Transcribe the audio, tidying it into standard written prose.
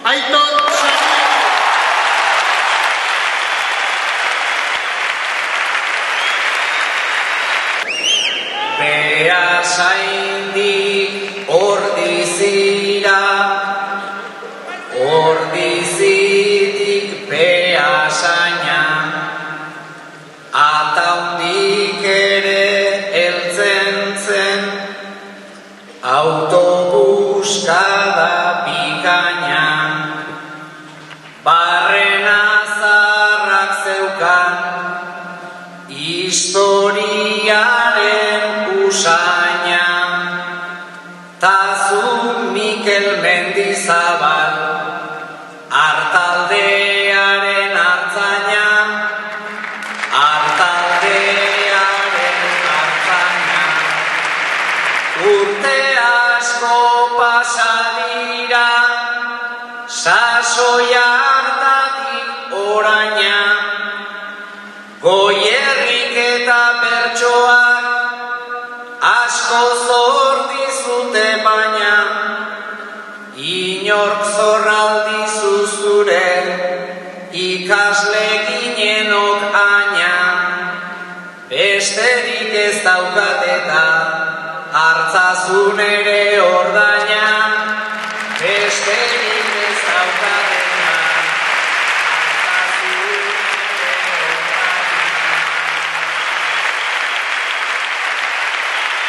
Aitor Beasaindik ordizira, ordizitik beasaina, ataundik ere heltzen zen, autobuskada bikaina, barrena zarrak zeukan, historiaren usaina, tazu Mikel Mendizabal, artaldearen artzaina, artaldearen artzaina. Urte asko pasadira, sasoi hartatik oraina, Goierrik eta bertsoak asko zordizute baina, inork zorraldi zuzure, ikasle ginenok aina, besterik ez daukat eta hartzazun ere ordaina, besterik